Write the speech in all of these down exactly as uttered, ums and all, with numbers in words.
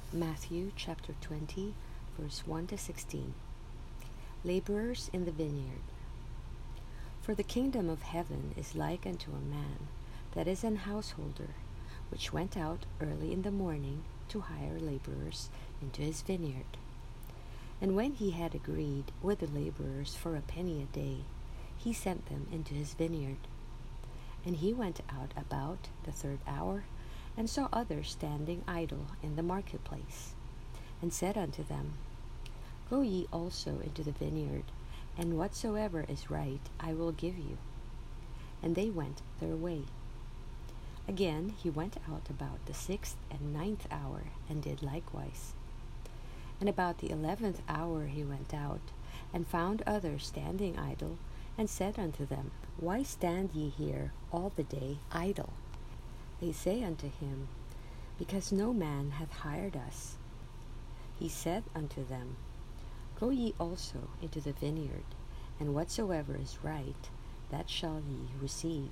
Matthew chapter twenty, verse one to sixteen. Laborers in the vineyard. For the kingdom of heaven is like unto a man that is an householder, which went out early in the morning to hire laborers into his vineyard. And when he had agreed with the laborers for a penny a day, he sent them into his vineyard. And he went out about the third hour, and saw others standing idle in the marketplace, and said unto them, Go ye also into the vineyard, and whatsoever is right I will give you. And they went their way. Again he went out about the sixth and ninth hour, and did likewise. And about the eleventh hour he went out, and found others standing idle, and said unto them, Why stand ye here all the day idle? They say unto him, Because no man hath hired us. He said unto them, Go ye also into the vineyard, and whatsoever is right, that shall ye receive.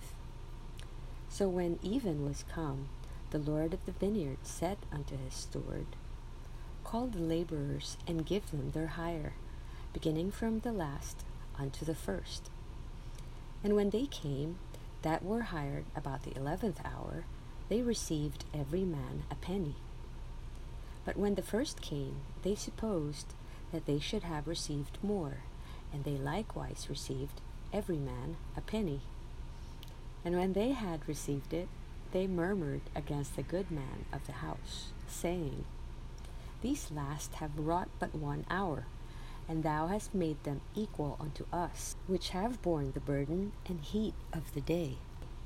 So when even was come, the Lord of the vineyard said unto his steward, Call the laborers, and give them their hire, beginning from the last unto the first. And when they came, that were hired about the eleventh hour, they received every man a penny. But when the first came, they supposed that they should have received more, and they likewise received every man a penny. And when they had received it, they murmured against the good man of the house, saying, These last have wrought but one hour, and thou hast made them equal unto us, which have borne the burden and heat of the day.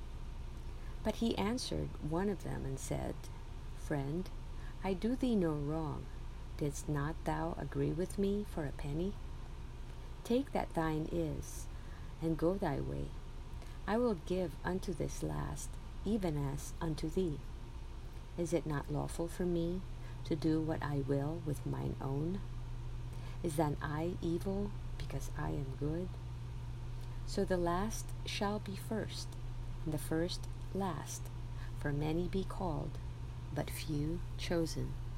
But he answered one of them, and said, Friend, I do thee no wrong. Didst not thou agree with me for a penny? Take that thine is, and go thy way. I will give unto this last, even as unto thee. Is it not lawful for me to do what I will with mine own? Is then I evil, because I am good? So the last shall be first, and the first last, for many be called, but few chosen.